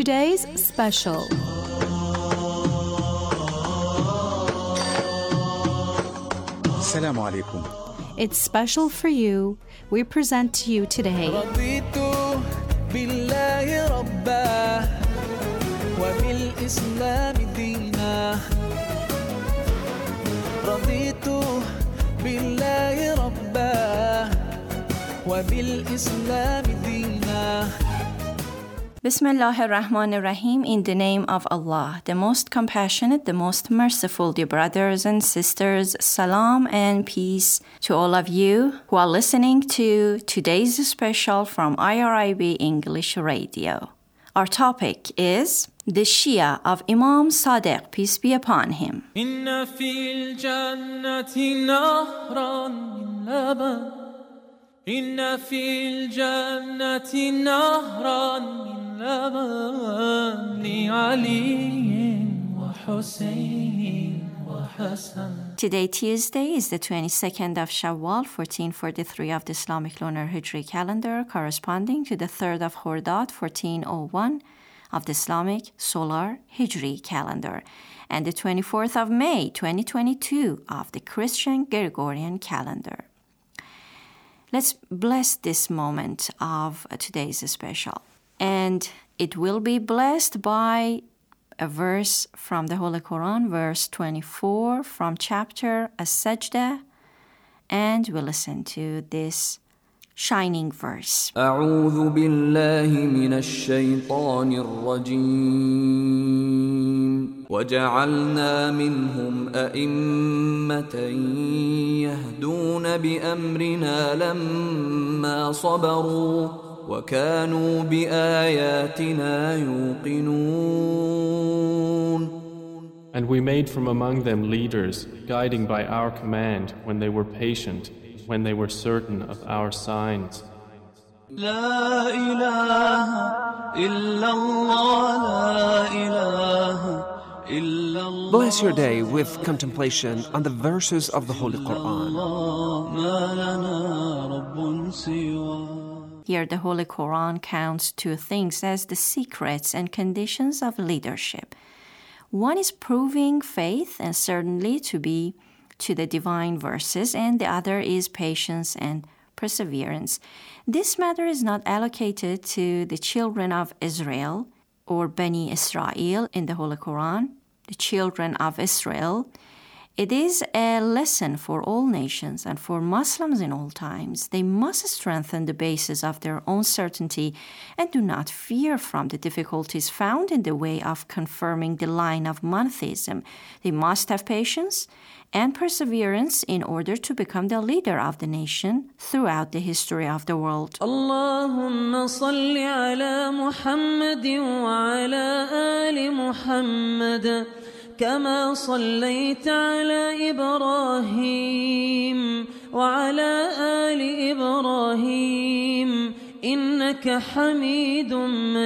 today's special. Assalamu alaikum. It's special for you. We present to you today رضيت بالله ربا وبالإسلام دينا رضيت بالله ربا وبالإسلام دينا Bismillah ar-Rahman ar-Rahim, in the name of Allah, the most compassionate, the most merciful. Dear brothers and sisters, salam and peace to all of you who are listening to today's special from IRIB English Radio. Our topic is the Shia of Imam Sadiq, peace be upon him. إن في الجنة نهرا من لبن إن في الجنة نهرا من لبن لعلي وحسين وحسن. Today, Tuesday, is the 22nd of Shawwal, 1443 of the Islamic lunar Hijri calendar, corresponding to the 3rd of Khordad, 1401 of the Islamic solar Hijri calendar, and the 24th of May, 2022 of the Christian Gregorian calendar. Let's bless this moment of today's special. And it will be blessed by a verse from the Holy Quran, verse 24 from chapter As-Sajdah. And we'll listen to this shining verse. أعوذ بالله من الشيطان الرجيم وجعلنا منهم أئمة يهدون بأمرنا لما صبروا وكانوا بآياتنا يوقنون. And we made from among them leaders, guiding by our command when they were patient, when they were certain of our signs. لا إله إلا الله لا إله إلا الله. Bless your day with contemplation on the verses of the Holy Quran. ما لنا رب سواه. Here the Holy Quran counts two things as the secrets and conditions of leadership. One is proving faith and certainly to be to the divine verses, and the other is patience and perseverance. This matter is not allocated to the children of Israel or Bani Israel in the Holy Quran, the children of Israel. It is a lesson for all nations and for Muslims in all times. They must strengthen the basis of their own certainty and do not fear from the difficulties found in the way of confirming the line of monotheism. They must have patience and perseverance in order to become the leader of the nation throughout the history of the world. اللهم صل على محمد وعلى آل محمد كما صليت على إبراهيم وعلى آل إبراهيم إنك حميد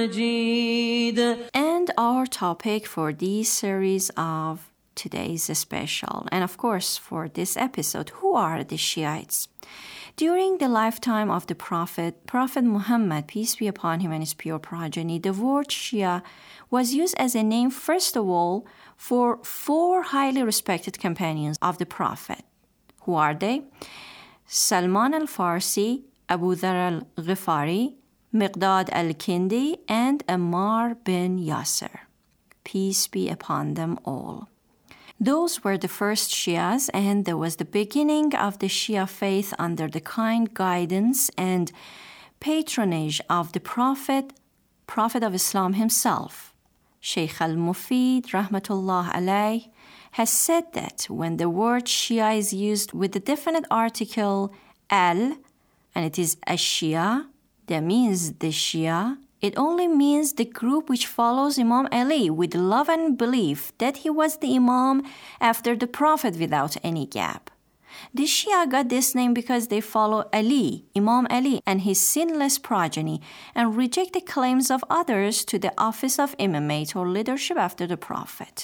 مجيد. And our topic for this series of today's special, and of course for this episode, who are the Shiites? During the lifetime of the Prophet Muhammad, peace be upon him and his pure progeny, the word Shia was used as a name, first of all, for four highly respected companions of the Prophet. Who are they? Salman al-Farsi, Abu Dhar al-Ghifari, Miqdad al-Kindi, and Ammar bin Yasir. Peace be upon them all. Those were the first Shias, and there was the beginning of the Shia faith under the kind guidance and patronage of the Prophet of Islam himself. Shaykh al-Mufid, rahmatullah alayh, has said that when the word Shia is used with the definite article al, and it is a Shia, that means the Shia, it only means the group which follows Imam Ali with love and belief that he was the Imam after the Prophet without any gap. The Shia got this name because they follow Ali, Imam Ali, and his sinless progeny, and reject the claims of others to the office of imamate or leadership after the Prophet.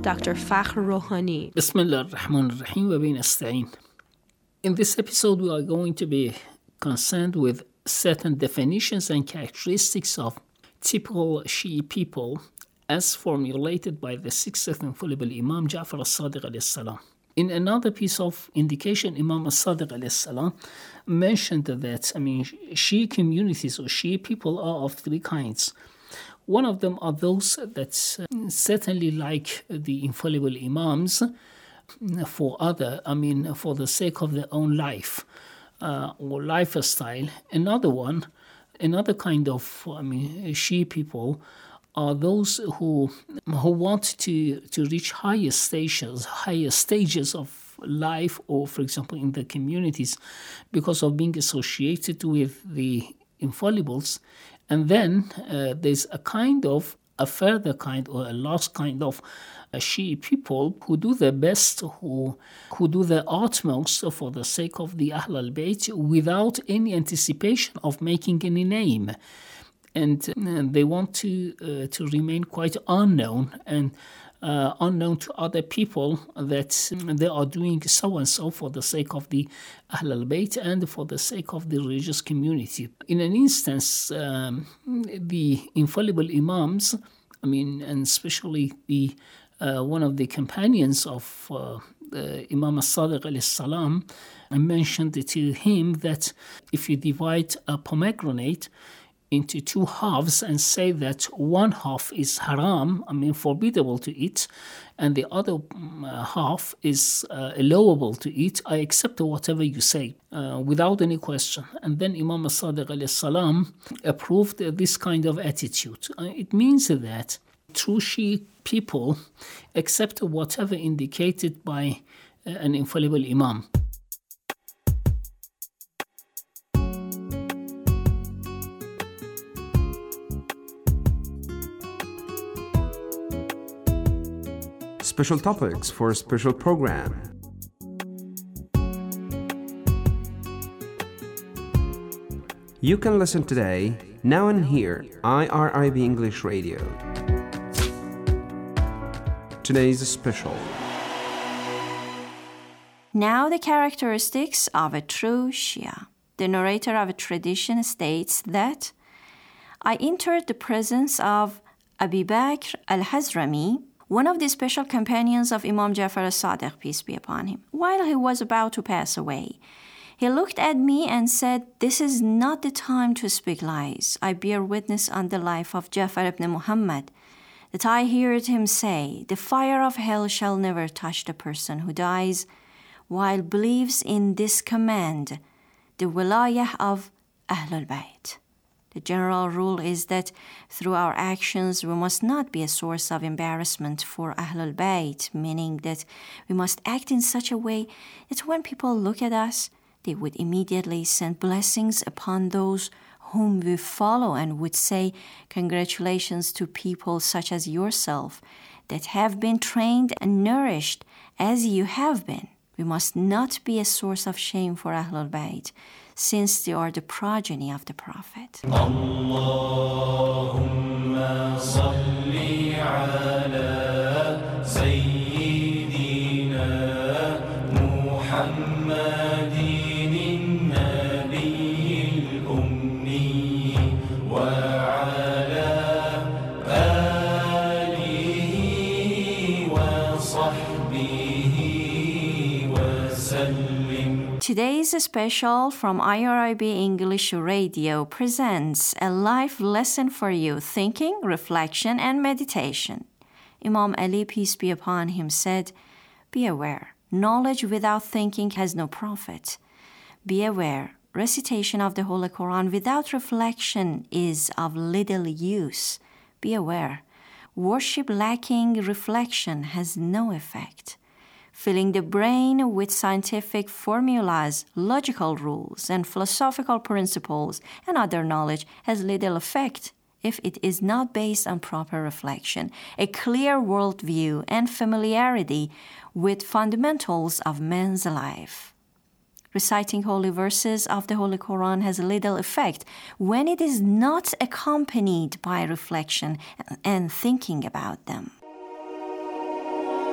Dr. Fakhr Rouhani. Bismillah ar-Rahman ar-Rahim wa bin nasta'in. In this episode, we are going to be concerned with certain definitions and characteristics of typical Shi'i people as formulated by the sixth infallible Imam Ja'far as-Sadiq alayhi salam. In another piece of indication, Imam as-Sadiq alayhi salam mentioned that, Shi'i communities or Shi'i people are of three kinds. One of them are those that certainly like the infallible Imams for the sake of their own life or lifestyle. Another kind of Shi'i people are those who want to reach higher stages of life, or for example in the communities, because of being associated with the infallibles. And then there's a further kind or a last kind of Shi'i people who do their best, who do their utmost for the sake of the Ahl al-Bayt without any anticipation of making any name. And they want to remain quite unknown and unknown to other people that they are doing so and so for the sake of the Ahl al-Bayt and for the sake of the religious community. In an instance, the infallible Imams, and especially the one of the companions of Imam as-Sadiq alayhi salam, mentioned to him that if you divide a pomegranate into two halves and say that one half is haram, forbiddable to eat, and the other half is allowable to eat, I accept whatever you say without any question. And then Imam as-Sadiq alayhi salam approved this kind of attitude. It means that true Shi'i people accept whatever indicated by an infallible Imam. Special topics for a special program. You can listen today, now and here, IRIB English Radio. Today's special. Now the characteristics of a true Shia. The narrator of a tradition states that I entered the presence of Abi Bakr al-Hazrami, one of the special companions of Imam Ja'far as-Sadiq, peace be upon him, while he was about to pass away. He looked at me and said, "This is not the time to speak lies. I bear witness on the life of Ja'far ibn Muhammad that I heard him say, the fire of hell shall never touch the person who dies while believes in this command, the wilayah of Ahlul Bayt." The general rule is that through our actions, we must not be a source of embarrassment for Ahlul Bayt, meaning that we must act in such a way that when people look at us, they would immediately send blessings upon those whom we follow and would say, congratulations to people such as yourself that have been trained and nourished as you have been. We must not be a source of shame for Ahlul Bayt, since they are the progeny of the Prophet. Allahumma salli ala Sayyidina Muhammadin Nabiyyil Ummi wa ala alihi wa sahbihi wa sallim. Today's special from IRIB English Radio presents a life lesson for you, thinking, reflection, and meditation. Imam Ali, peace be upon him, said, "Be aware, knowledge without thinking has no profit. Be aware, recitation of the Holy Quran without reflection is of little use. Be aware, worship lacking reflection has no effect. Filling the brain with scientific formulas, logical rules, and philosophical principles and other knowledge has little effect if it is not based on proper reflection, a clear worldview, and familiarity with fundamentals of man's life. Reciting holy verses of the Holy Quran has little effect when it is not accompanied by reflection and thinking about them."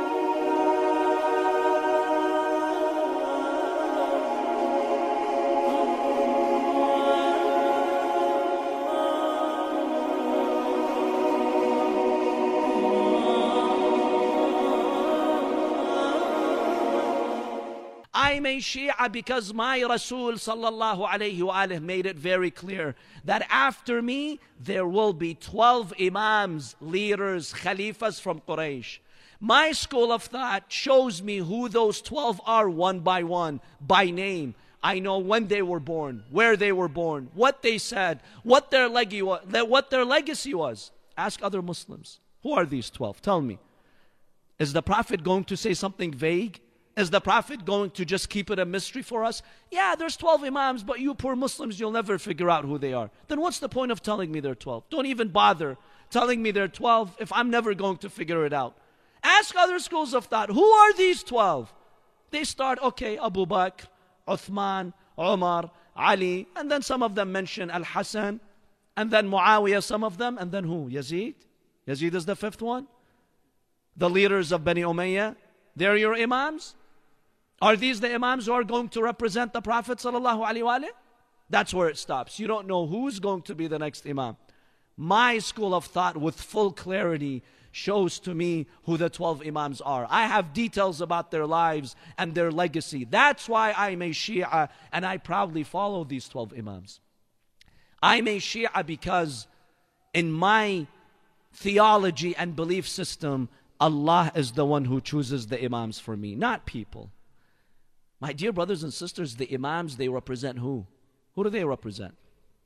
I'm a Shia because my Rasul sallallahu alayhi wa made it very clear that after me there will be 12 Imams, leaders, Khalifas from Quraysh. My school of thought shows me who those 12 are one, by name. I know when they were born, where they were born, what they said, what their legacy was. Ask other Muslims. Who are these 12? Tell me. Is the Prophet going to say something vague? Is the Prophet going to just keep it a mystery for us? Yeah, there's 12 Imams, but you poor Muslims, you'll never figure out who they are. Then what's the point of telling me they're 12? Don't even bother telling me they're 12 if I'm never going to figure it out. Ask other schools of thought. Who are these 12? They start, okay, Abu Bakr, Uthman, Umar, Ali, and then some of them mention Al-Hasan, and then Muawiyah, some of them, and then who? Yazid? Yazid is the fifth one. The leaders of Bani Umayyah, they're your Imams? Are these the Imams who are going to represent the Prophet sallallahu alaihi wasallam? That's where it stops. You don't know who's going to be the next Imam. My school of thought with full clarity shows to me who the 12 Imams are. I have details about their lives and their legacy. That's why I'm a Shia and I proudly follow these 12 Imams. I'm a Shia because in my theology and belief system, Allah is the one who chooses the Imams for me, not people. My dear brothers and sisters, the Imams, they represent who? Who do they represent?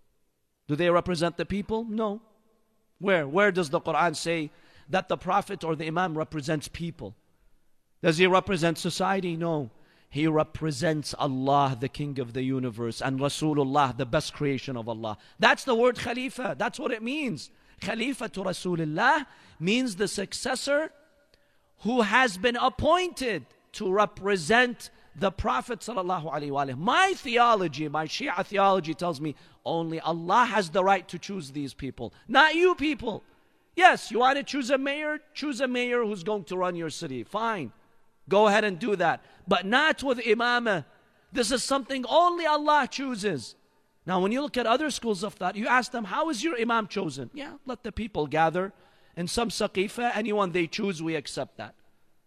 Do they represent the people? No. Where does the Quran say that the Prophet or the Imam represents people? Does he represent society? No. He represents Allah, the King of the universe, and Rasulullah, the best creation of Allah. That's the word Khalifa. That's what it means. Khalifa to Rasulullah means the successor who has been appointed to represent the Prophet sallallahu alaihi wasallam. My theology, my Shia theology tells me only Allah has the right to choose these people, not you people. Yes, you want to choose a mayor who's going to run your city. Fine. Go ahead and do that. But not with imamah. This is something only Allah chooses. Now, when you look at other schools of thought, you ask them, how is your imam chosen? Yeah, let the people gather. In some saqifa, anyone they choose, we accept that.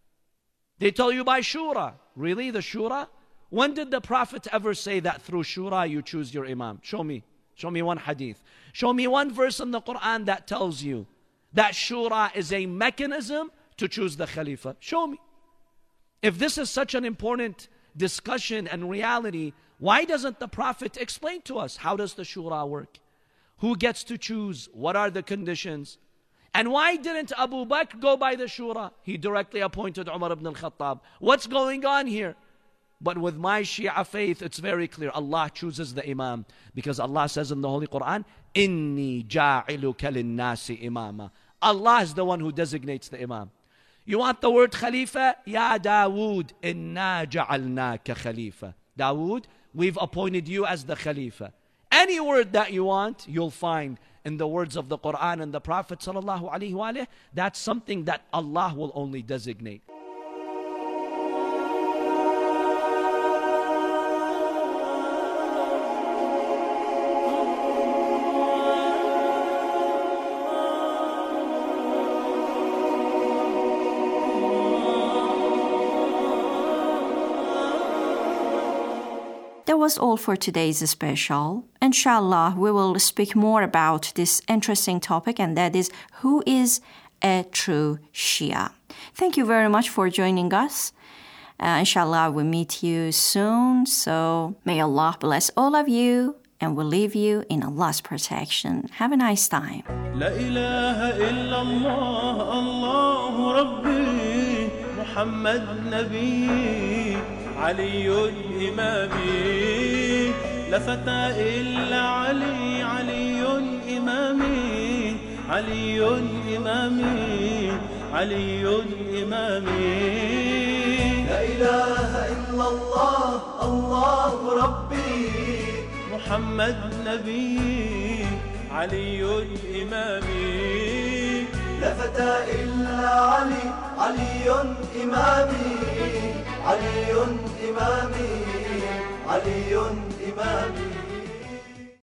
They tell you by shura. Really, the shura? When did the Prophet ever say that through shura you choose your imam? Show me. Show me one hadith. Show me one verse in the Quran that tells you that shura is a mechanism to choose the khalifa. Show me. If this is such an important discussion and reality, why doesn't the Prophet explain to us how does the shura work? Who gets to choose? What are the conditions? And why didn't Abu Bakr go by the shura? He directly appointed Umar ibn al-Khattab. What's going on here? But with my Shia faith, it's very clear. Allah chooses the imam. Because Allah says in the Holy Quran, Inni ja'iluka linnasi imama. Allah is the one who designates the imam. You want the word Khalifa? Ya Dawood, inna ja'alnaka Khalifa. Dawood, we've appointed you as the Khalifa. Any word that you want, you'll find in the words of the Quran and the Prophet sallallahu alaihi wasallam. That's something that Allah will only designate. That was all for today's special. Inshallah, we will speak more about this interesting topic, and that is, who is a true Shia? Thank you very much for joining us. Inshallah, we'll meet you soon. So may Allah bless all of you, and we'll leave you in Allah's protection. Have a nice time. La ilaha illallah, Allahu Rabbi, Muhammad Nabi. علي إمامي لا فتى إلا علي علي إمامي علي إمامي علي إمامي لا إله إلا الله الله ربي محمد نبي علي إمامي لا فتى إلا علي علي إمامي علي إمامي علي إمامي